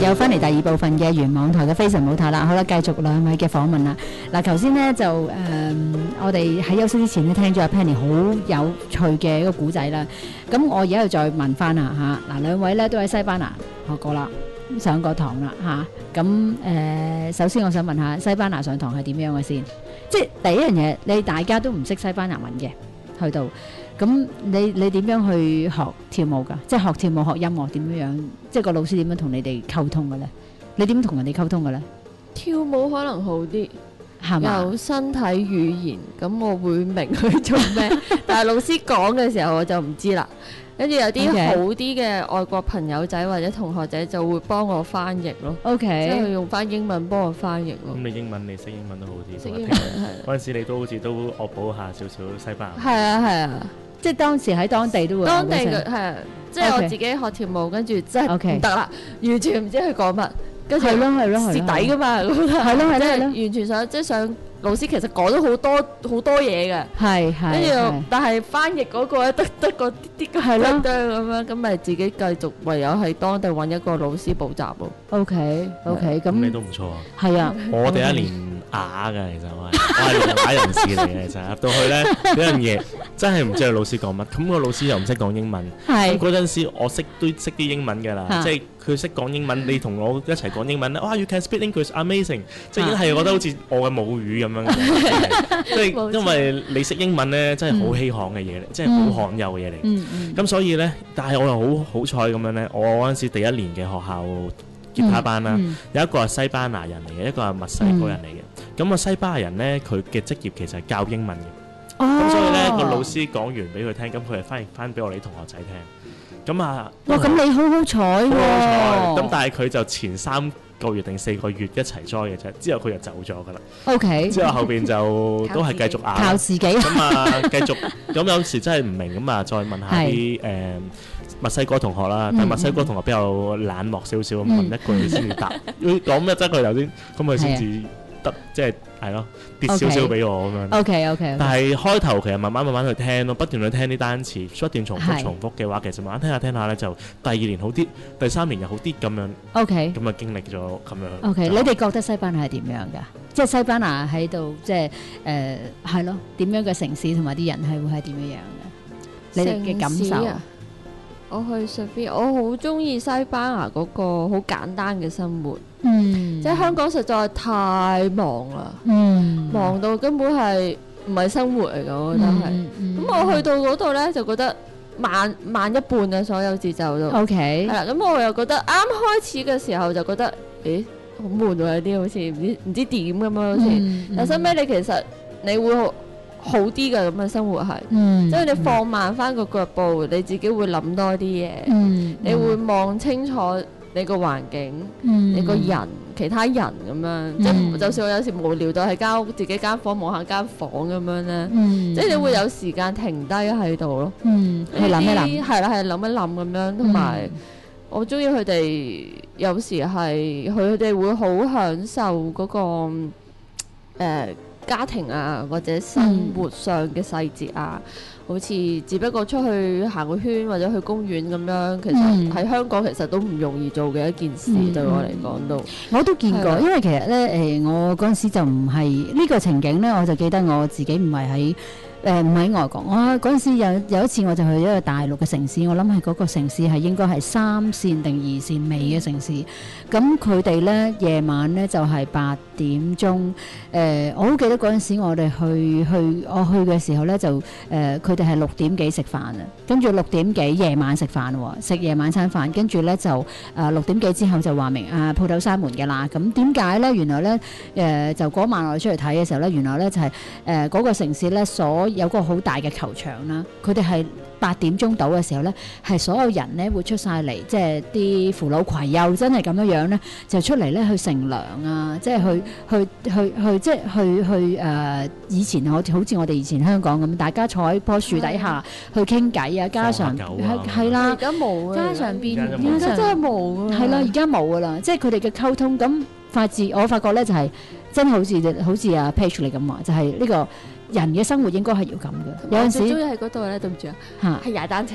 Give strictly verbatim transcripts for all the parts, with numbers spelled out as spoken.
又翻嚟第二部分嘅原網台嘅非常舞台啦。好啦，繼續兩位嘅訪問啦。嗱，頭先呢，就誒、呃，我哋喺休息之前咧聽咗阿 Penny 好有趣嘅一個古仔啦。咁我而家又再問翻啦嚇，嗱、啊、兩位咧都喺西班牙學過啦，上過堂啦嚇。咁、啊、誒、呃，首先我想問下西班牙上堂係點樣嘅先？即係第一樣嘢，你大家都唔識西班牙文嘅，去到。咁你你點樣去學跳舞㗎？即係學跳舞學音樂點樣樣？即係個老師點樣同你哋溝通嘅咧？你點同人哋溝通嘅咧？ 跳舞可能好啲， 係嘛？ 有身體語言，咁我會明佢做咩。但係老師講嘅時候我就唔知啦。跟住有啲 Okay. 好啲嘅外國朋友仔或者同學仔就會幫我翻譯咯。 OK， 即係佢用翻英文幫我翻譯咯。 咁你英文你識英文都好啲。 識英文係。 嗰陣時你都好似都惡補下少少西班牙。 係啊係啊。 即係當時喺當地都會。 當地嘅係啊，即係我自己學跳舞，跟住真係唔得啦，完全唔知佢講乜，跟住係咯係咯係咯蝕底噶嘛，咁係咯係咯係咯， 完全想即係想老師其實講咗好多好多嘢嘅， 係係， 跟住但係翻譯嗰個咧得得個啲啲咁樣咁樣，咁咪自己繼續唯有喺當地揾一個老師補習咯。 OK OK，咁你都唔錯啊。 係啊， 我第一年啞㗎，其實我係我係啞人士嚟嘅，就入到去咧呢樣嘢真係唔知個老師講乜，咁個老師又唔識講英文，咁嗰陣時我識都識啲英文㗎啦，即係佢識講英文，你同我一齊講英文咧，哇 you can speak English amazing， 即係已經係覺得好似我嘅母語咁樣嘅，即係因為你識英文咧真係好稀罕嘅嘢嚟，即係好罕有嘅嘢嚟，咁所以咧，但係我又好好彩咁樣咧，我嗰陣時第一年嘅學校吉他班啦，有一個係西班牙人嚟嘅，一個係墨西哥人嚟嘅。咁啊西班牙人咧，佢嘅職業其實係教英文嘅。咁所以咧個老師講完俾佢聽，咁佢係翻譯翻俾我哋同學仔聽。咁啊， 哇！咁你好好彩喎。 咁但係佢就前三個月定四個月一齊 join 嘅啫，之後佢就走咗㗎啦。 OK。 之後後邊就都係繼續拗。 靠自己。咁啊，繼續咁有時真係唔明咁啊，再問下啲誒墨西哥同學啦，但墨西哥同學比較冷漠少少，咁問一句先至答。佢講咩質佢頭先，咁佢先至得，即係係咯跌少少俾我咁樣。 OK OK。 但係開頭其實慢慢慢慢去聽咯，不斷去聽啲單詞，不斷重複重複嘅話，其實慢慢聽下聽下咧，就第二年好啲，第三年又好啲咁樣。 OK。 咁啊經歷咗咁樣。 OK，你哋覺得西班牙係點樣㗎？即係西班牙喺度，即係誒係咯，點樣嘅城市同埋啲人係會係點樣樣嘅？你哋嘅感受？ 我去上邊，我好中意西班牙嗰個好簡單嘅生活。 嗯， 即係香港實在太忙啦， 嗯， 忙到根本係唔係生活嚟㗎，我覺得係。咁、嗯嗯、我去到嗰度咧，就覺得慢慢一半嘅所有節奏都。 OK。係啦， 咁我又覺得啱開始嘅時候就覺得，誒好悶喎，有啲好似唔知唔知點咁樣好似。嗯嗯、但收尾你其實你會好好啲嘅咁嘅生活係， 嗯、 即係你放慢翻個腳步，你自己會諗多啲嘢， 嗯、 你會望清楚你個環境， 嗯、 你個人，其他人咁樣，嗯、即係就算我有時無聊到喺間屋自己間房望下間房咁樣咧， 嗯、 即係你會有時間停低喺度咯， 嗯、去諗一諗， 係啦係諗一諗咁樣，同埋、嗯、我中意佢哋有時係佢哋會好享受嗰、嗰個誒。呃家庭啊，或者生活上嘅細節啊，嗯、好似只不過出去行個圈或者去公園咁樣，其實喺香港其實都唔容易做嘅一件事，嗯、對我嚟講都。 我都見過，因為其實咧誒，我嗰陣時就唔係呢個情景咧，我就記得我自己唔係喺。誒唔喺外國，我嗰陣時有有一次我就去一個大陸嘅城市，我諗係嗰個城市係應該係三線定二線尾嘅城市。咁佢哋咧夜晚咧就係、是、八點鐘。誒、呃、我好記得嗰陣時我哋去去我去嘅時候咧就誒佢哋係六點幾食飯啊，跟住六點幾夜晚食飯喎，食夜晚餐飯，跟住咧就誒六點幾之後就話明啊鋪頭閂門嘅啦。咁點解咧？原來咧誒、呃、就嗰晚我哋出嚟睇嘅時候咧，原來咧就係誒嗰個城市咧所有個好大嘅球場啦，佢哋係八點鐘到嘅時候咧，係所有人咧會出晒嚟，即係啲扶老攜幼，真係咁樣樣咧，就出嚟咧去乘涼啊，即係去去去去，即係去去誒、呃，以前我好似我哋以前香港咁，大家坐喺棵樹底下去傾偈啊，加上係啦， 而家冇啊， 加上邊而家真係冇啊， 係啦，而家冇噶啦，即係佢哋嘅溝通咁發自，我發覺咧就係、是、真係好似好似阿 Page 你咁話，就係、是、呢個人嘅生活應該係要咁嘅。有陣時我最中意喺嗰度咧，對唔住啊，係踩單車。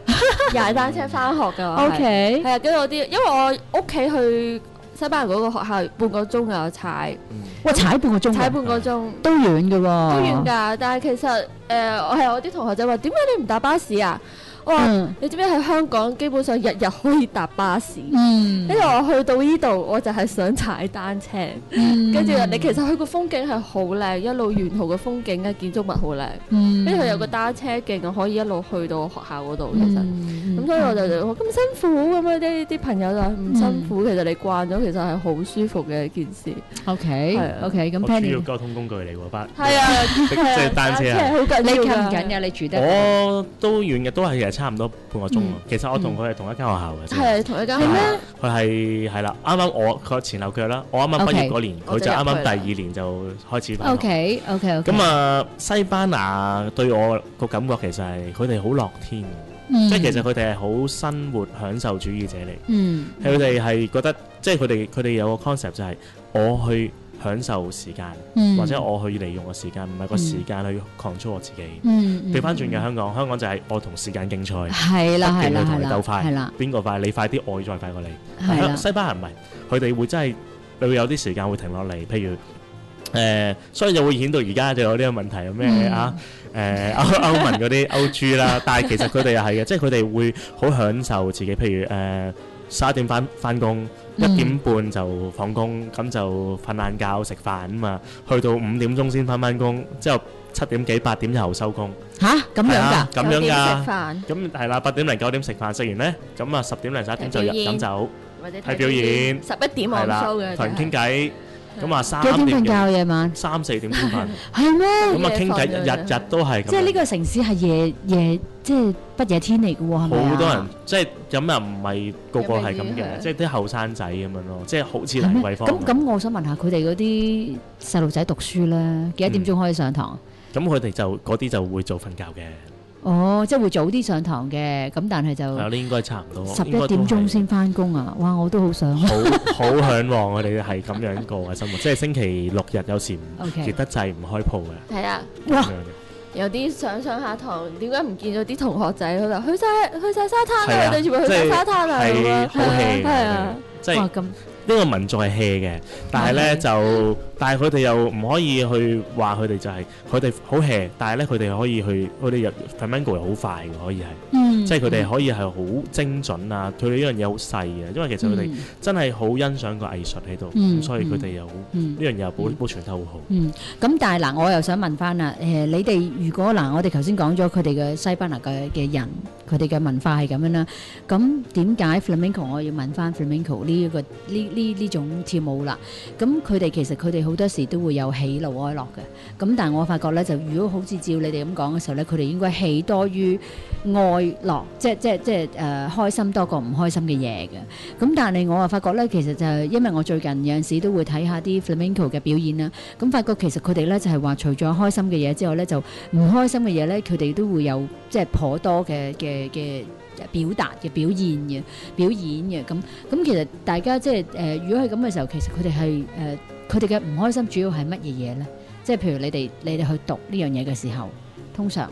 踩單車翻學㗎。 O K， 係啊，跟住我啲，因為我屋企去西班牙嗰個學校半個鐘啊，踩。 哇！踩半個鐘， 踩半個鐘都遠㗎喎， 都遠㗎。但係其實誒，我係我啲同學仔話：點解你唔搭巴士啊？我話、嗯、你知唔知喺香港基本上日日可以搭巴士，跟住、嗯、我去到呢度我就係想踩單車，跟住、嗯、你其實佢個風景係好靚，一路沿途嘅風景嘅建築物好靚，跟住佢有個單車徑可以一路去到學校嗰度，其實咁、嗯、所以我就就話咁辛苦咁樣，啲啲朋友就唔辛苦，嗯、其實你慣咗其實係好舒服嘅一件事。 OK OK， 咁 Penny 主要交通工具嚟喎，巴係啊， 即係單車啊， 你近唔近㗎？你住得我都遠嘅，都係其實差唔多半個鐘。其實我同佢係同一間學校嘅， 係同一間係咩？ 佢係係啦，啱啱我佢前後腳啦，我啱啱畢業嗰年，佢就啱啱第二年就開始返學。 OK OK OK。 咁啊，西班牙對我個感覺其實係佢哋好樂天嘅，即係其實佢哋係好生活享受主義者嚟。嗯，佢哋係覺得即係佢哋佢哋有個 concept 就係我去享受時間，嗯、或者我去利用個時間，唔係個時間去 control 我自己。調翻轉嘅香港，香港就係我同時間競賽， 係啦係啦同你鬥快， 係啦， 邊個快你快啲，我再快過你。 係啦， 西班牙唔係，佢哋會真係你會有啲時間會停落嚟，譬如誒、呃，所以就會顯到而家就有呢個問題，咩、嗯、啊誒、呃、歐歐盟嗰啲歐豬啦，但係其實佢哋又係嘅，即係佢哋會好享受自己，譬如誒十一點翻翻工。一點半就放工，咁就瞓晏覺食飯咁嘛，去到五點鐘先翻返工，之後七點幾八點後收工。嚇咁樣㗎？咁樣㗎。咁係啦，八點零九點食飯，食完咧，咁啊十點零十一點就入飲酒，睇表演。十一點我收嘅。同人傾偈，咁啊三點。幾點瞓覺夜晚？三四點先瞓。係咩？咁啊傾偈，日日都係咁。即係呢個城市係夜夜。即係不夜天嚟嘅喎，係咪啊？好多人即係咁又唔係個個係咁嘅，即係啲後生仔咁樣咯，即係好似蘭桂坊。咁咁，我想問下佢哋嗰啲細路仔讀書咧，幾多點鐘可以上堂？咁佢哋就嗰啲就會早瞓覺嘅。哦，即係會早啲上堂嘅，咁但係就係呢應該差唔多十一點鐘先翻工啊！哇，我都好想好好嚮往我哋係咁樣過嘅生活，即係星期六日有時唔結得滯唔開鋪嘅。係啊，哇！有啲上上下堂，點解唔見咗啲同學仔？佢就去晒去曬沙灘啊！對住佢去曬沙灘啊！係好 hea 嘅，係啊，即係呢個民族係 hea 嘅，但係咧就，但係佢哋又唔可以去話佢哋就係佢哋好 hea，但係咧佢哋可以去，佢哋入 flamenco 又好快嘅，可以係，即係佢哋可以係好精準啊！佢哋呢樣嘢好細嘅，因為其實佢哋真係好欣賞個藝術喺度，咁所以佢哋又呢樣嘢保保存得好好。嗯，咁但係嗱，我又想問翻啦，誒，你哋如果嗱，我哋頭先講咗佢哋嘅西班牙嘅嘅人，佢哋嘅文化係咁樣啦，咁點解 flamenco 我要問翻 flamenco 呢一個呢呢呢種跳舞啦？咁佢哋其實佢哋好多時都會有喜怒哀樂嘅，咁但係我發覺咧，就如果好似照你哋咁講嘅時候咧，佢哋應該喜多於哀樂，即係即係即係誒開心多過唔開心嘅嘢嘅。咁但係我啊發覺咧，其實就係因為我最近有陣時都會睇下啲 flamenco 嘅表演啦，咁發覺其實佢哋咧就係話除咗開心嘅嘢之外咧，就唔開心嘅嘢咧，佢哋都會有即係頗多嘅嘅嘅表達嘅表現嘅表演嘅。咁咁其實大家即係誒，如果係咁嘅時候，其實佢哋係誒。呃佢哋嘅唔開心主要係乜嘢嘢咧？即係譬如你哋你哋去讀呢樣嘢嘅時候，通常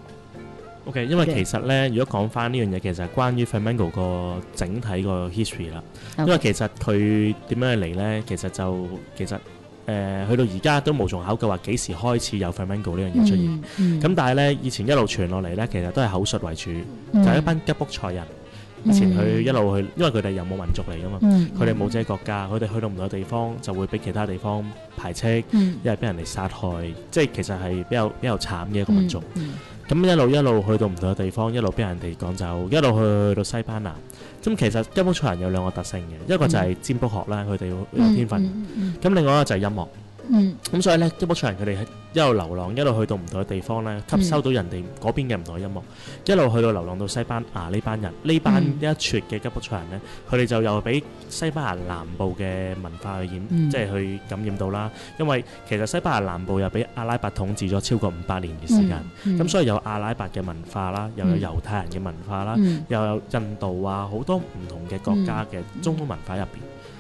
OK， 因為其實咧，如果講翻呢樣嘢，其實係關於 flamenco 個整體個 history 啦。Okay. 因為其實佢點樣嚟咧？其實就其實誒、呃、去到而家都無從考究話幾時開始有 flamenco 呢樣嘢出現。咁、嗯嗯、但係咧，以前一路傳落嚟咧，其實都係口述為主，嗯、就係一班吉卜賽人。以前佢一路去，因為佢哋又冇民族嚟噶嘛，佢哋冇自己國家，佢哋去到唔同嘅地方就會俾其他地方排斥，嗯、因為俾人哋殺害，即係其實係比較比較慘嘅一個民族。咁、嗯嗯、一路一路去到唔同嘅地方，一路俾人哋趕走，一路去去到西班牙。咁其實吉卜賽人有兩個特性嘅，一個就係占卜學啦，佢哋有天分。咁、嗯嗯嗯、另外一個就係音樂。嗯，咁所以咧，吉卜賽人佢哋係一路流浪，一路去到唔同嘅地方咧，吸收到人哋嗰邊嘅唔同嘅音樂，一路去到流浪到西班牙呢班人，呢班一撮嘅吉卜賽人咧，佢哋就又俾西班牙南部嘅文化去染，嗯、即係去感染到啦。因為其實西班牙南部又俾阿拉伯統治咗超過五百年嘅時間，咁、嗯嗯、所以有阿拉伯嘅文化啦，又有猶太人嘅文化啦，嗯、又有印度啊好多唔同嘅國家嘅中東文化入邊。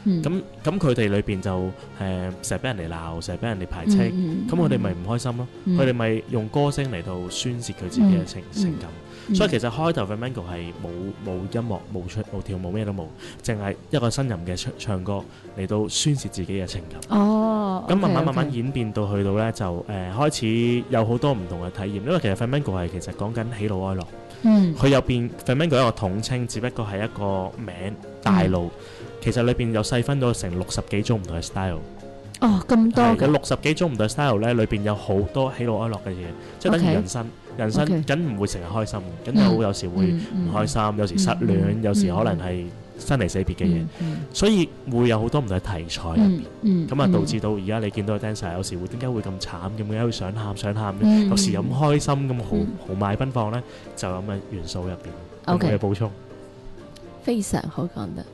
咁咁佢哋裏邊就誒成日俾人哋鬧，成日俾人哋排斥，咁佢哋咪唔開心咯。佢哋咪用歌聲嚟到宣泄佢自己嘅情情感。所以其實開頭 Flamenco 係冇冇音樂、冇出冇跳舞，咩都冇，淨係一個呻吟嘅唱唱歌嚟到宣泄自己嘅情感。 哦， 咁慢慢慢慢演變到去到咧就誒、呃、開始有好多唔同嘅體驗，因為其實 Flamenco 係其實講緊喜怒哀樂。嗯，佢入邊 Flamenco 一個統稱，只不過係一個名大路，嗯、其實裏邊有細分咗成六十幾種唔同嘅 style。 哦，咁多嘅。 有六十幾種唔同嘅 style 咧，裏邊有好多喜怒哀樂嘅嘢，即係等於人生。Okay. 人生梗唔會成日開心，梗有有時會唔開心，有時失戀，有時可能係生離死別嘅嘢，所以會有好多唔同嘅題材入邊，咁啊導致到而家你見到 dancer 有時會點解會咁慘，點解會想喊想喊咧？有時又咁開心咁豪豪邁奔放咧，就咁嘅元素入邊。有冇嘢補充？ 非常好講得。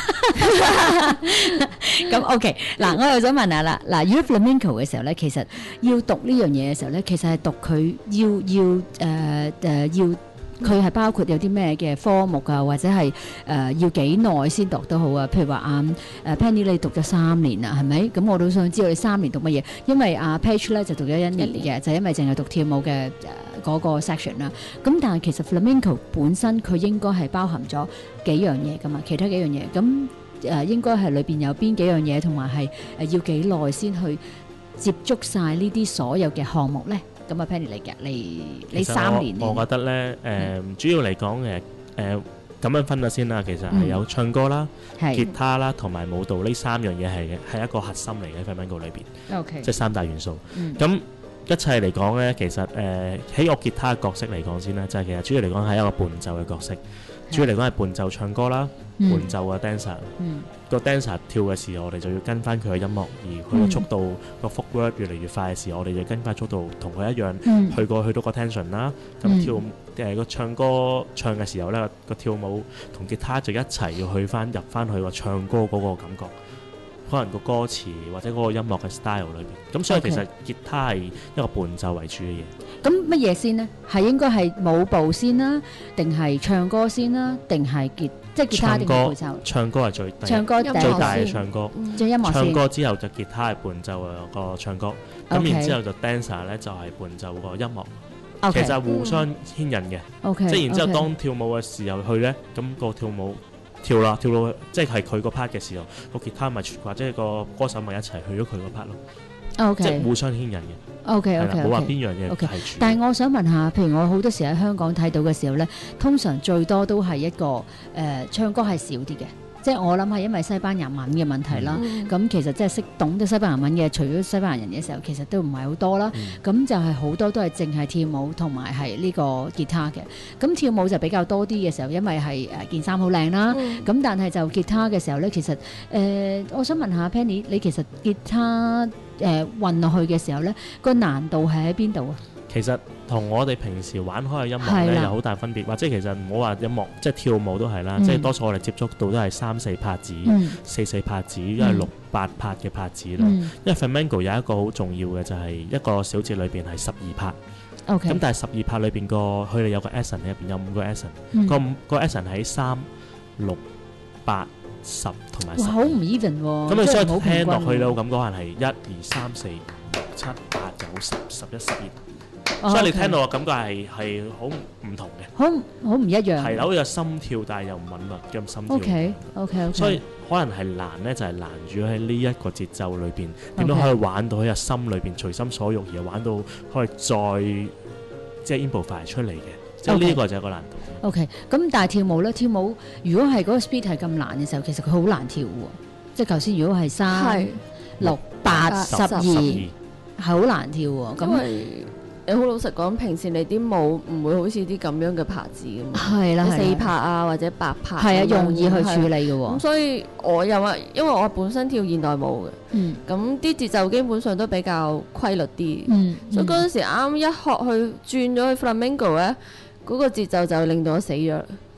咁 OK， 嗱，我又想問下啦，嗱，如果 flamenco 嘅時候咧，其實要讀呢樣嘢嘅時候咧，其實係讀佢要要誒誒、呃呃、要佢係包括有啲咩嘅科目啊，或者係誒、呃、要幾耐先讀都好啊？譬如話啊誒 Penny 你讀咗三年啊，係咪？咁我都想知道你三年讀乜嘢？因為阿、啊、Page 咧就讀咗一年嘅，就因為淨係讀跳舞嘅誒嗰個 section 啦。咁但係其實 flamenco 本身佢應該係包含咗幾樣嘢噶嘛，其他幾樣嘢咁。誒、呃、應該係裏邊有邊幾樣嘢，同埋係誒要幾耐先去接觸晒呢啲所有嘅項目咧？咁啊 Penny 嚟嘅，你你三年我，我覺得咧誒、呃嗯、主要嚟講誒誒咁樣分咗先啦。其實係有唱歌啦、嗯、吉他啦同埋舞蹈呢三樣嘢係嘅，係一個核心嚟嘅 flamenco 裏邊。OK， 即係三大元素。咁、嗯、一切嚟講咧，其實誒喺我吉他嘅角色嚟講先啦，就係、是、其實主要嚟講係一個伴奏嘅角色。主要嚟講係伴奏唱歌啦，嗯、伴奏嘅 dancer，個 dancer 跳嘅時候，我哋就要跟翻佢嘅音樂，而佢嘅速度個 footwork 越嚟越快嘅時候，我哋就跟翻速度同佢一樣，嗯、去過去到個 tension 啦。咁、嗯、跳誒個、呃、唱歌唱嘅時候咧，個跳舞同吉他就一齊要去翻入翻去個唱歌嗰個感覺，可能個歌詞或者嗰個音樂嘅 style 裏邊。咁所以其實吉他係一個伴奏為主嘅嘢。 咁乜嘢先呢？係應該係舞步先啦，定係唱歌先啦，定係吉即係吉他定係伴奏？ 唱歌係最唱歌最大嘅唱歌， 最音樂先。 唱歌之後就吉他係伴奏個唱歌，咁、okay. 然之後就 dancer 咧就係伴奏個音樂。Okay. 其實係互相牽引嘅。 Okay. 即係然之後當跳舞嘅時候去咧，咁、那個跳舞跳啦跳到即係係佢個 part 嘅時候，個吉他咪或者個歌手咪一齊去咗佢個 part 咯。 Okay. 即係互相牽引嘅。 OK OK， 冇話邊樣嘢係主。 但係我想問下，譬如我好多時喺香港睇到嘅時候咧，通常最多都係一個誒、呃、唱歌係少啲嘅，即係我諗係因為西班牙文嘅問題啦。咁、嗯、其實即係識懂得西班牙文嘅，除咗西班牙人嘅時候，其實都唔係好多啦。咁、嗯、就係好多都係淨係跳舞同埋係呢個吉他嘅。咁跳舞就比較多啲嘅時候，因為係誒件衫好靚啦。咁、嗯、但係就吉他嘅時候咧，其實誒、呃、我想問下 Penny， 你其實吉他誒運落去嘅時候咧，個難度係喺邊度啊？ 其實同我哋平時玩開嘅音樂咧有好大分別，或者其實唔好話音樂，即係跳舞都係啦，嗯、即係多數我哋接觸到都係三四拍子、嗯、四四拍子，因為六八拍嘅拍子啦。嗯、因為 flamenco 有一個好重要嘅就係一個小節裏邊係十二拍，咁、okay. 但係十二拍裏邊個佢哋有個 accent 入邊有五個 accent，、嗯、個五個 accent 喺三六八十同埋十。哇，好唔 even 喎！咁你所以聽落去咧，我感覺可能係一二三四五六七八九十十一十二。Oh, 所以你聽到嘅感覺係係好唔同嘅， 好好唔一樣。係啦，好似有心跳，但係又唔穩律咁心跳。 OK OK OK。 所以可能係難咧，就係、是、難住喺呢一個節奏裏邊，點樣可以玩到喺個心裏邊隨心所欲，而玩到可以再即係 improvise 出嚟嘅。即係呢個就係個難度。OK。咁但係跳舞咧，跳舞如果係嗰個 speed 係咁難嘅時候，其實佢好難跳喎。即係頭先如果係三六八十二，係好難跳喎。咁你好老實講，平時你啲舞唔會好似啲咁樣嘅拍子㗎嘛， 係啦， 四拍啊或者八拍， 係啊，容易去處理嘅喎。咁所以我又話，因為我本身跳現代舞嘅，嗯，咁啲節奏基本上都比較規律啲，嗯，所以嗰陣時啱一學去轉咗去 flamenco 咧，嗰個節奏就令到我死咗。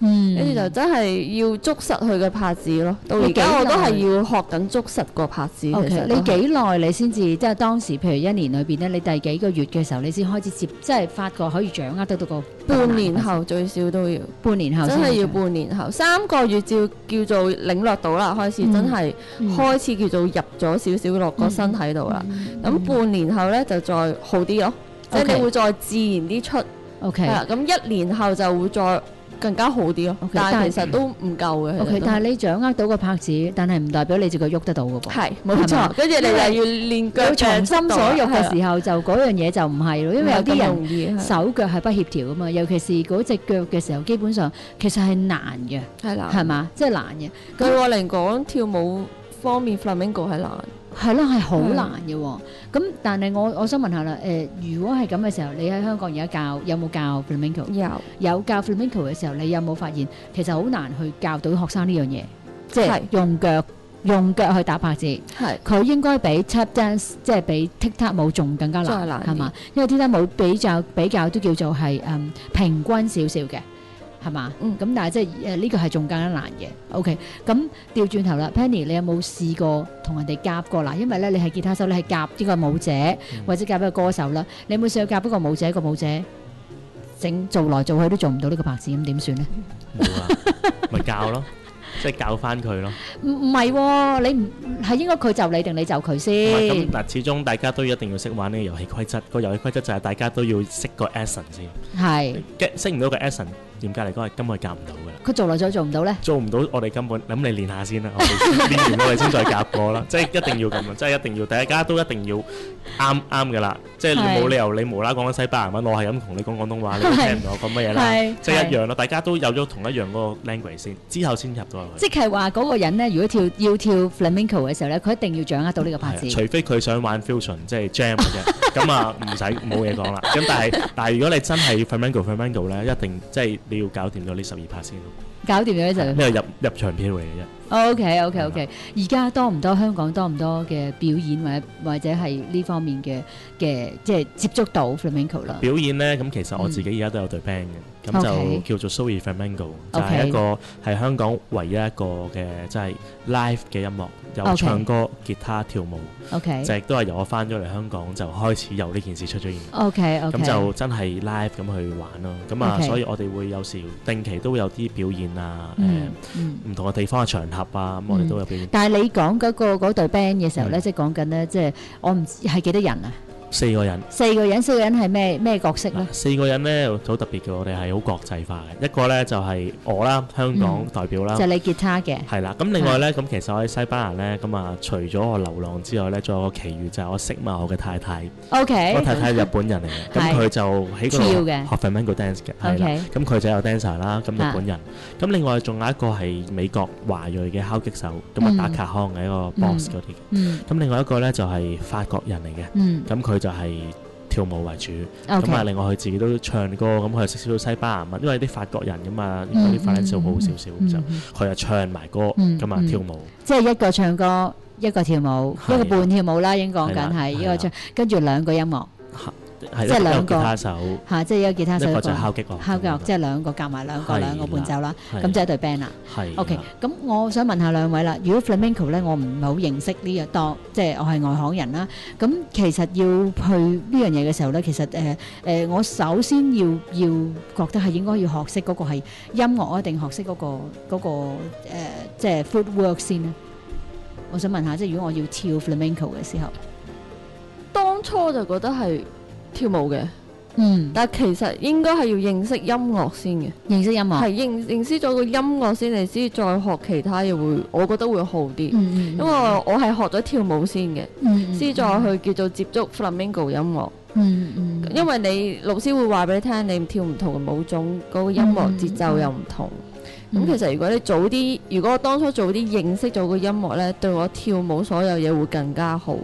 嗯， 跟住就真係要捉實佢嘅拍子咯。到而家我都係要學緊捉實個拍子。 O K， 其實都係你幾耐你先至即係當時，譬如一年裏邊咧，你第幾個月嘅時候，你先開始接，即係發覺可以掌握得到個半年後最少都要， 半年後真係要半年後三個月就叫做領略到啦，開始嗯真係開始叫做入咗少少落個身體度啦。咁、 嗯半年後咧就再好啲咯，即係 OK 你會再自然啲出。 O 係 K 啦，咁一年後就會再更加好啲咯。 OK， 但但係係其實都唔夠嘅。 O K，但係你掌握到個拍子，但係唔代表你隻腳喐得到嘅噃。 係冇係嘛錯，跟住你又要練腳要從心所欲嘅候， 時候，就嗰樣嘢就唔係咯，因為有啲人容易係手腳係不協調噶嘛，尤其是嗰隻腳嘅時候，基本上其實係難嘅， 係啦， 係嘛？即係難嘅。 對我嚟講，跳舞方面 flamenco 係難。 係咯，係好難嘅喎。咁但係我我想問下啦，誒，如果係咁嘅時候，你喺香港而家教有冇教 flamenco？ 有有教 flamenco 嘅時候，你有冇發現其實好難去教到學生呢樣嘢？即係係用腳用腳去打拍子。 係佢應該比 tap dance 即係比 踢踏舞仲更加難， 再難啲係嘛？因為踢踏舞比較比較都叫做係嗯平均少少嘅，係嘛？ 嗯咁但係即係誒呢個係仲更加難嘅。OK，咁調轉頭啦，Penny，你有冇試過同人哋夾過嗱？因為咧你係吉他手，你係夾呢個舞者、或者夾一個歌手啦，你有冇試過夾一個舞者一個舞者整做來做去都做唔到呢個拍子，咁點算咧？ 冇啊，咪教咯，即係教翻佢咯。 唔唔係喎，你唔係應該佢就你定你就佢唔係咁先？ 嗱，始終大家都一定要識玩呢個遊戲規則。個遊戲規則就係大家都要識個 action 先。 係嘅識唔到個 action，嚴格嚟講係根本係夾唔到㗎啦。 佢做來做去做唔到咧？ 做唔到，我哋根本咁你練下先啦。我哋練完我哋先再夾過啦。即係一定要咁啊！即係一定要，大家都一定要啱啱㗎啦。即係你係冇理由你無啦啦講緊西班牙文，我係咁同你講廣東話，你都聽唔到我講乜嘢啦係。 即係一樣咯，大家都有咗同一樣嗰個 language 先，之後先入到去。 即係話嗰個人咧，如果跳要跳 flamenco 嘅時候咧，佢一定要掌握到呢個拍子。 係啊除非佢想玩 fusion，即係 jam 嘅啫，咁啊唔使冇嘢講啦。咁但係但係如果你真係 flamenco flamenco 咧，一定即係你要搞掂咗呢十二拍先咯。 搞掂咗就呢個入入場票嚟嘅啫。 OK OK OK。而家多唔多香港多唔多嘅表演或者或者係呢方面嘅嘅即係接觸到 flamenco 啦？ 表演咧，咁其實我自己而家都有隊 band 嘅，咁 OK 就叫做 Soul Flamenco，就 OK 係一個係香港唯一一個嘅即係 live 嘅音樂，有 OK 唱歌、吉他、跳舞， OK 就亦都係由我翻咗嚟香港就開始有呢件事出咗現。 OK OK。 咁就真係 live 咁去玩咯，咁啊 OK 所以我哋會有時定期都會有啲表演啊，誒嗯嗯。 唔同嘅地方嘅場合啊，咁我哋都有表演。 但係你講嗰個嗰隊 band 嘅時候咧， 嗯即係講緊咧，即係我唔知係幾多人啊？ 四個人， 四個人，四個人係咩咩角色咧嗱？四個人咧好特別嘅，我哋係好國際化嘅。一個咧就係我啦，香港代表啦就。你吉他嘅。 係啦，咁另外咧，咁其實我喺西班牙咧，咁啊，除咗我流浪之外咧，仲有個奇遇就係我識埋我嘅太太， OK 我太太係日本人嚟嘅，咁係佢就喺嗰跳度嘅學 flamenco dance 嘅，係啦 OK， 咁佢就有 dancer 啦，咁啊日本人，咁另外仲有一個係美國華裔嘅敲擊手，咁啊嗯打卡康嘅一個 boss 嗰啲嘅， 嗯咁另外一個咧就係法國人嚟嘅， 嗯咁佢就係跳舞為主，咁啊 OK 另外佢自己都唱歌，咁佢又識少少西班牙文，因為啲法國人咁嘛， 嗯嗰啲法蘭西好少少，咁就嗯嗯佢又唱埋歌， 嗯咁啊嗯跳舞。 即係一個唱歌，一個跳舞， 係一個半跳舞啦，已經講緊係啦係啦係一個唱，跟住兩個音樂係一個即係兩個吉他手， 嚇，即係一個吉他手， 一個一個就係敲擊樂， 敲擊樂，即係兩個夾埋兩個係兩個伴奏啦， 係咁就係一隊 band 啦。 係 OK，咁我想問下兩位啦，如果 flamenco 咧，我唔係好認識呢樣當，即係我係外行人啦。咁其實要去呢樣嘢嘅時候咧，其實誒誒，我首先要要覺得係應該要學識嗰個係音樂啊，定學識嗰個嗰個誒即係 footwork 先咧？我想問下，即係如果我要跳 flamenco 嘅時候， 當初就覺得係跳舞嘅， 嗯， 但係其實應該係要認識音樂先嘅， 認識音樂， 係認認識咗個音樂先，你先再學其他嘢會，我覺得會好啲。 嗯嗯， 因為我係學咗跳舞先嘅， 嗯先再去叫做接觸 flamenco 音樂。 嗯嗯， 因為你老師會話俾你聽，你跳唔同嘅舞種，嗰個音樂節奏又唔同。咁、 嗯其實如果你早啲，如果我當初早啲認識咗個音樂呢，對我跳舞所有嘢會更加好。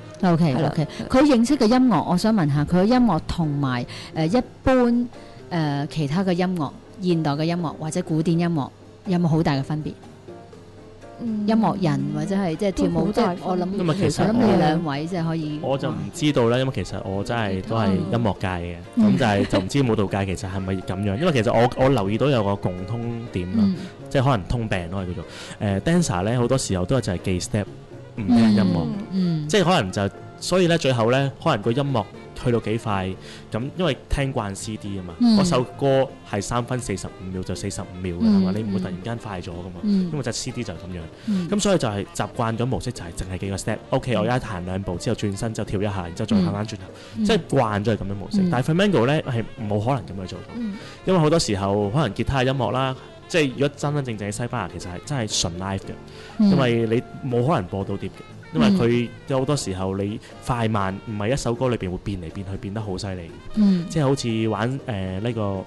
OK 係啦 OK，佢認識嘅音樂，我想問下佢嘅音樂同埋誒一般誒、呃、其他嘅音樂，現代嘅音樂或者古典音樂有冇好大嘅分別？ 音樂人或者係即係跳舞，即係我諗， 因為其實我諗你哋兩位即係可以。 我就唔知道啦，因為其實我真係都係音樂界嘅，咁就係就唔知舞蹈界其實係咪咁樣？因為其實我我留意到有個共通點啦，即係可能通病咯，係叫做誒 dancer 咧，好多時候都係就係記 step 唔聽音樂，即係可能就所以咧最後咧可能個音樂去到幾快咁，因為聽慣 C D 啊嘛，嗰首歌係三分四十五秒就四十五秒嘅係嘛，你唔會突然間快咗噶嘛，因為隻 C D 就係咁樣，咁所以就係習慣咗模式就係淨係幾個 step，OK 我而家彈兩步之後轉身之後跳一下，然之後再行翻轉頭，即係慣咗係咁樣模式。但係 flamenco 咧係冇可能咁樣做到，因為好多時候可能吉他音樂啦，即係如果真真正正喺西班牙其實係真係純 live 嘅，因為你冇可能播到碟嘅。因為佢有好多時候你快慢唔係一首歌裏邊會變嚟變去變得好犀利，嗯、即係好似玩誒呢、呃這個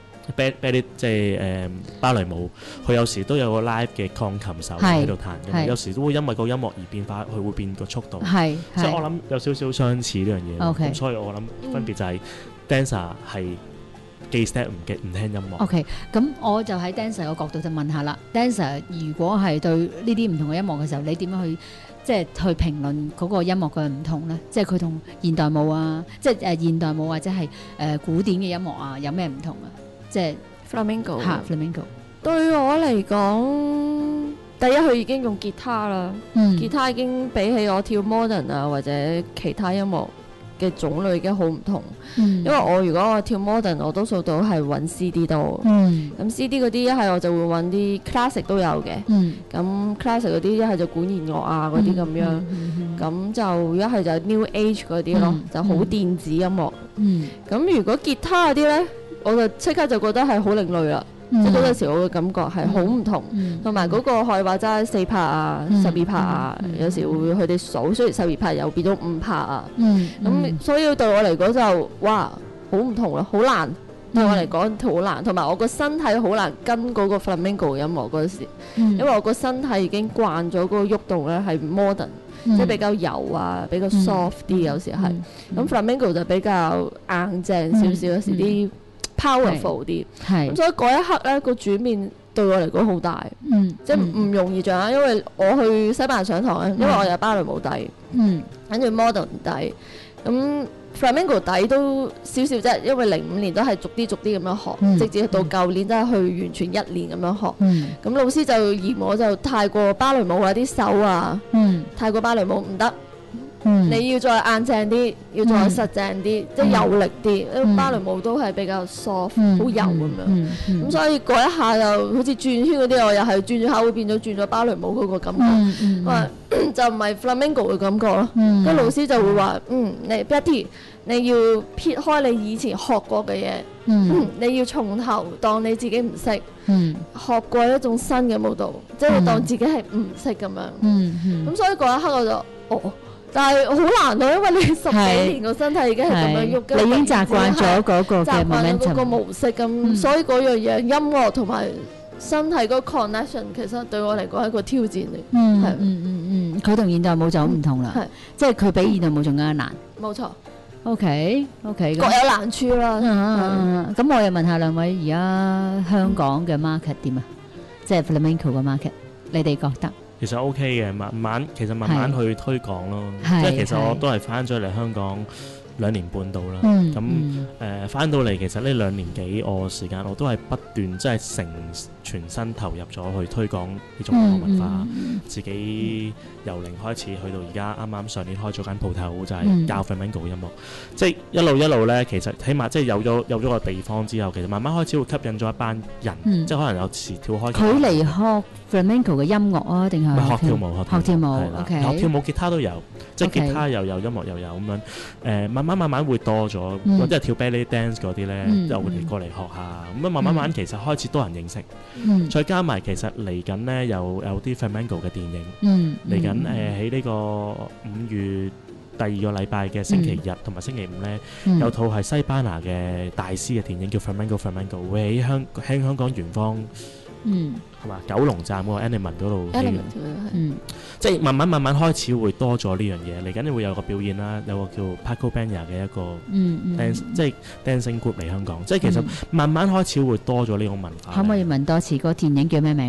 ballet 即係誒芭蕾舞，佢有時都有個 live 嘅鋼琴手喺度彈嘅，有時都會因為個音樂而變化，佢會變個速度，所以我諗有少少相似呢樣嘢，咁 Okay. 所以我諗分別就係 dancer 係記 step 唔記唔聽音樂。 OK， 咁我就喺 dancer 個角度就問下啦 ，dancer 如果係對呢啲唔同嘅音樂嘅時候，你點樣去？即係去評論嗰個音樂嘅唔同咧，即係佢同現代舞啊，即係誒、呃、現代舞或者係誒、呃、古典嘅音樂啊，有咩唔同啊？即係 flamenco 嚇 flamenco 對我嚟講，第一佢已經用吉他啦， 嗯、 吉他已經比起我跳 modern 啊或者其他音樂嘅種類已經好唔同，嗯、因為我如果我跳 modern，我多數都係揾 C D 多，咁、嗯、C D 嗰啲一係我就會揾啲 classic 都有嘅，咁、嗯、classic 嗰啲一係就管弦樂啊嗰啲咁樣，咁、嗯嗯、就一係就 new age 嗰啲咯，嗯、就好電子音樂，咁、嗯、如果吉他嗰啲呢，我就即刻就覺得係好另類啦。嗯、即係嗰陣時，我嘅感覺係好唔同，同埋嗰個可以話齋四拍啊、十二拍啊，嗯嗯、有時會佢哋數，雖然十二拍又變咗五拍啊，咁、嗯嗯、所以對我嚟講就哇好唔同啦，好難對我嚟講好難，同埋我個身體好難跟嗰個 flamenco 音樂嗰陣時，嗯、因為我個身體已經慣咗嗰個喐動咧係 modern，嗯、即係比較柔啊，比較 soft 啲，有時係咁 flamenco 就比較硬淨少少，有時啲powerful 啲，咁所以嗰一刻咧個轉變對我嚟講好大，嗯、即係唔容易掌握，因為我去西班牙上堂咧，因為我有芭蕾舞底，跟住 modern 底，咁 flamenco 底都少少啫，因為零五年都係逐啲逐啲咁樣學，嗯、直至到舊年真係去完全一年咁樣學，咁、嗯、老師就嫌我就太過芭蕾舞啊啲手啊，嗯、太過芭蕾舞唔得。嗯、你要再硬淨啲，要再實淨啲，嗯、即係有力啲。因為、嗯、芭蕾舞都係比較 soft，好、嗯、柔咁樣。咁、嗯嗯嗯、所以嗰一下就好似轉圈嗰啲，我又係轉咗下會變咗轉咗芭蕾舞嗰個感覺。嗯嗯嗯、就唔係 flamenco 嘅感覺咯。跟住、嗯、老師就會話：嗯，你 Betty，你要撇開你以前學過嘅嘢，嗯嗯、你要從頭當你自己唔識，嗯、學過一種新嘅舞蹈，即係當自己係唔識咁樣。咁、嗯嗯嗯、所以嗰一刻我就哦。但係好難咯，因為你十幾年個身體已經係咁樣喐， 你已經習慣咗嗰個嘅 momentum，習慣咗嗰個模式咁，嗯、所以嗰樣嘢音樂同埋身體嗰個 connection 其實對我嚟講係一個挑戰嚟。 嗯嗯嗯嗯，佢同現代舞就好唔同啦，嗯、即係佢比現代舞仲加難。 冇錯。 OK OK， 各有難處啦。 咁我又問下兩位，而家香港嘅 market 點啊？即係 flamenco 嘅 market，你哋覺得？ 其實 OK 嘅，慢慢其實慢慢去推廣咯，即係其實我都係翻咗嚟香港兩年半到啦，咁誒翻到嚟其實呢兩年幾我時間我都係不斷即係成全身投入咗去推廣呢種音樂文化，嗯嗯、自己由零開始去到而家啱啱上年開咗間鋪頭就係、是、教 flamenco 音樂，嗯、即係一路一路咧，其實起碼即係有咗有咗個地方之後，其實慢慢開始會吸引咗一班人，嗯、即係可能有時跳開。佢嚟學 flamenco 嘅音樂啊，定係學跳舞？ 學跳舞，OK， 學跳舞吉他都有，即係吉他又有，音樂又有咁樣，誒慢慢慢慢會多咗，或者係跳 belly dance 嗰啲咧，又會嚟過嚟學下，咁啊慢慢慢慢其實開始多人認識，再加埋其實嚟緊咧又有啲 flamenco 嘅電影，嚟緊誒喺呢個五月第二個禮拜嘅星期日同埋星期五咧，有套係西班牙嘅大師嘅電影叫 flamenco flamenco，會喺香喺香港圓方。嗯，係嘛？九龍站嗰個 Element 嗰度，嗯，即係慢慢慢慢開始會多咗呢樣嘢。嚟緊你會有個表演啦，有個叫 Paco Benya 嘅一個 dance，即係 dancing group 嚟香港。即係其實慢慢開始會多咗呢種文化。 可唔可以問多次個電影叫咩名話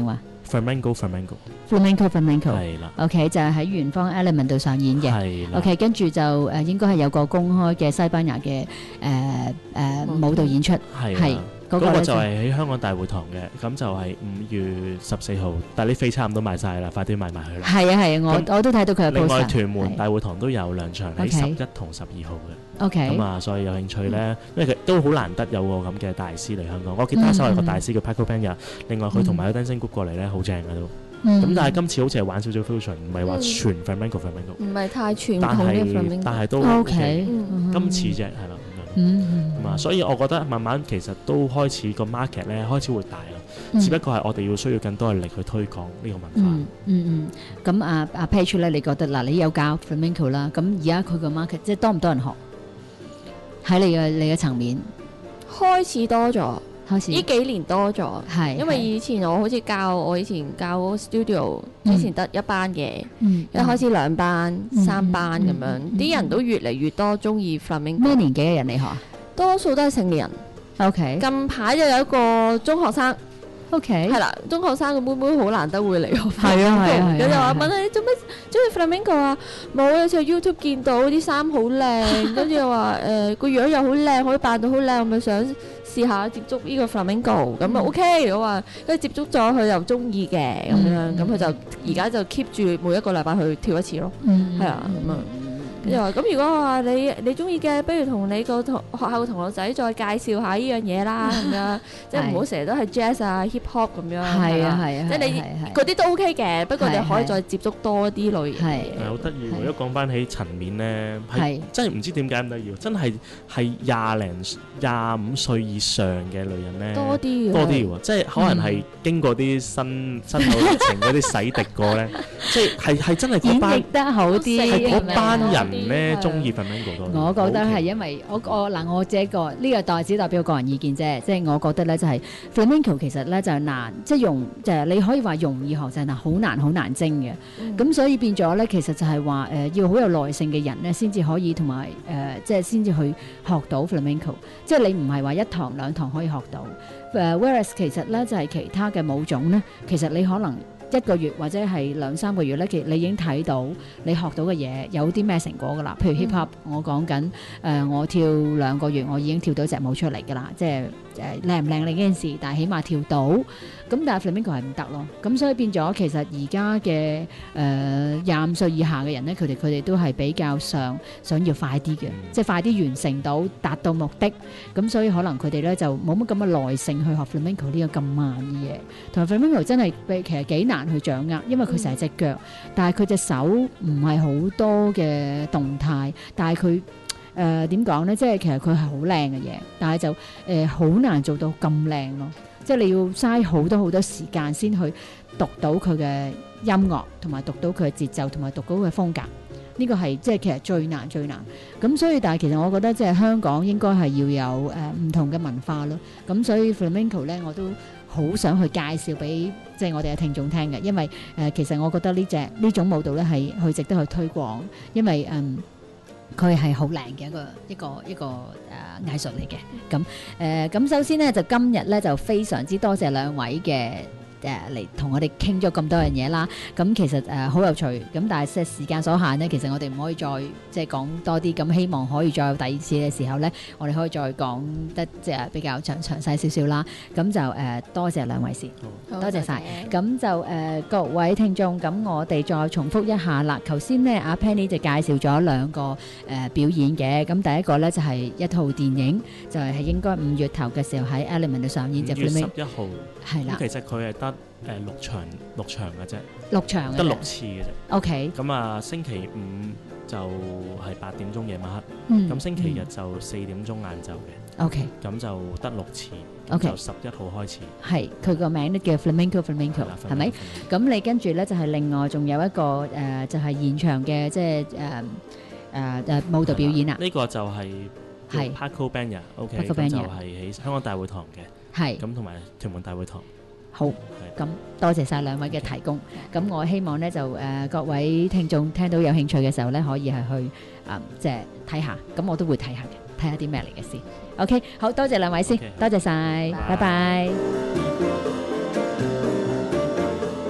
flamenco flamenco flamenco flamenco 係啦。 OK 就係喺圓方 Element 度上演嘅。 係啦。 OK 跟住就誒應該係有個公開嘅西班牙嘅誒誒舞蹈演出。 係係啦。 嗰個咧嗰個就係喺香港大會堂嘅，咁就係五月十四號，但係啲飛差唔多賣晒啦，快啲買埋佢啦。 係啊係啊，我我都睇到佢嘅 post。 另外屯門大會堂都有兩場喺十一同十二號嘅。 OK。 咁啊，所以有興趣咧，因為佢都好難得有個咁嘅大師嚟香港。我記得所有個大師叫 Paco Peña，另外佢同埋個 Dancing Group 過嚟咧，好正嘅都。咁但係今次好似係玩少少 fusion，唔係話全 flamenco flamenco。 唔係太傳但統嘅係 flamenco。 但係都 OK。 今次啫，係啦。 嗯。 咁啊，所以我覺得慢慢其實都開始個 market 咧開始會大啦，只不過係我哋要需要更多嘅力去推廣呢個文化。 嗯嗯嗯。咁啊啊 Page 咧，你覺得嗱，你有教 flamenco 啦，咁而家佢個 market 即係多唔多人學？喺你嘅你嘅層面開始多咗， 開始呢幾年多咗， 係因為以前我好似教我以前教嗰個 studio，之前得一班嘅， 嗯一開始兩班、 嗯三班咁樣， 嗯啲人都越嚟越多中意 flamenco。 咩年紀嘅人嚟學啊多數都係成年人。 ？OK 近排就有一個中學生， OK 係啦，中學生嘅妹妹好難得會嚟學 flamenco。 係啊係啊係啊佢就話係啊問你做咩中意 flamenco 啊？冇，有次喺 YouTube 見到啲衫好靚，跟住又話誒個樣又好靚，可以扮到好靚，我咪想試下接觸呢個 flamenco，咁啊 OK，我話跟住接觸咗佢又中意嘅咁樣，咁佢就而家就 keep 住每一個禮拜去跳一次咯，係啊咁啊。跟住話咁，如果我話你你中意嘅，不如同你個同學校嘅同學仔再介紹下呢樣嘢啦，咁樣即係唔好成日都係 jazz 啊 hip hop 咁樣。 係啊係啊， 即係你嗰啲都 OK 嘅，不過你可以再接觸多啲類型嘅嘢。 係好得意喎！如果講翻起層面咧，係係真係唔知點解咁得意，真係係廿零廿五歲以上嘅女人咧， 多啲多啲喎，即係可能係經過啲新新路歷程嗰啲洗滌過咧，即係係係真係嗰演班繹得好啲， 係嗰班係咪人咧中意 flamenco 多啲。 我覺得係因為我我嗱我自己個呢個代只代表個人意見啫，即係我覺得咧就係 flamenco 其實咧就係難，即係容就係你可以話容易學就係難，好難好難精嘅。咁所以變咗咧，其實就係話誒要好有耐性嘅人咧，先至可以同埋誒即係先至去學到 flamenco。即係你唔係話一堂兩堂可以學到。誒 whereas 其實咧就係其他嘅舞種咧，其實你可能一個月或者係兩三個月咧，其實你已經睇到你學到嘅嘢有啲咩成果㗎啦。譬如 hip hop，我講緊誒，我跳兩個月，我已經跳到隻舞出嚟㗎啦。即係誒靚唔靚另一件事，但係起碼跳到。咁但係 flamenco 係唔得咯。咁所以變咗其實而家嘅誒廿五歲以下嘅人咧，佢哋佢哋都係比較上想要快啲嘅，即係快啲完成到達到目的。咁所以可能佢哋咧就冇乜咁嘅耐性去學 flamenco 呢個咁慢嘅嘢。同埋 flamenco 真係其實幾難去掌握，因為佢成隻腳，但係佢隻手唔係好多嘅動態，但係佢誒點講咧？即係其實佢係好靚嘅嘢，但係就誒好難做到咁靚咯。即係你要嘥好多好多時間先去讀到佢嘅音樂，同埋讀到佢嘅節奏，同埋讀到佢嘅風格。呢個係即係其實最難最難。咁所以但係其實我覺得即係香港應該係要有誒唔同嘅文化咯。咁所以 flamenco 咧我都好想去介紹俾即係我哋嘅聽眾聽嘅，因為誒其實我覺得呢隻呢種舞蹈咧係去值得去推廣，因為嗯。佢係好靚嘅一個一個一個誒、呃、藝術嚟嘅，咁誒咁首先咧就今日咧就非常之多謝兩位嘅誒嚟同我哋傾咗咁多樣嘢啦，咁其實誒好、呃、有趣，咁但係即係時間所限咧，其實我哋唔可以再即係講多啲，咁希望可以再有第二次嘅時候咧，我哋可以再講得即係比較詳詳細少少啦，咁就誒、呃、多謝兩位先， 好多謝晒。 謝謝咁就誒、呃、各位聽眾，咁我哋再重複一下啦。頭先咧阿 Penny 就介紹咗兩個誒、呃、表演嘅，咁第一個咧就係、是、一套電影，就係、是、應該五月頭嘅時候喺 Element 度上演，就五月十一號， 係啦。 其實佢係得誒六場六場嘅啫， 六場得六次嘅啫。 OK。 咁啊，星期五就係八點鐘夜晚黑，咁、 嗯、 星期日就四點鐘晏晝嘅。 OK。 咁就得六次。 OK。 就十一號開始。 係，佢個名咧叫 Flamenco Flamenco，係咪？咁你跟住咧就係、是、另外仲有一個誒、呃，就係、是、現場嘅即係誒誒誒舞蹈表演啦。 呢、這個就係係 Paco Peña，OK， 咁就係喺香港大會堂嘅。係。咁同埋屯門大會堂。好，咁多謝晒兩位嘅提供。咁我希望咧就誒、呃、各位聽眾聽到有興趣嘅時候咧，可以係去啊即係睇下。咁我都會睇下嘅，睇下啲咩嚟嘅先。OK， 好多謝兩位先， okay，多謝晒，拜拜。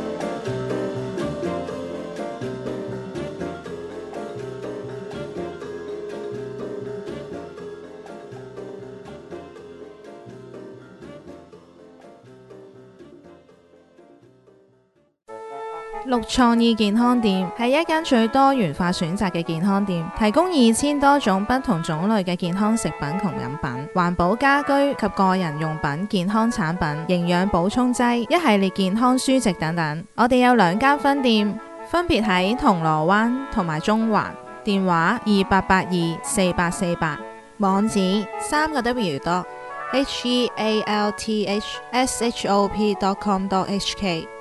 綠創意健康店係一間最多元化選擇嘅健康店，提供二千多種不同種類嘅健康食品同飲品、環保家居及個人用品、健康產品、營養補充劑、一系列健康書籍等等。我哋有兩間分店，分別喺銅鑼灣同埋中環，電話二八八二四八四八，網址三個 W 多 H E A L T H S H O P dot com dot H K。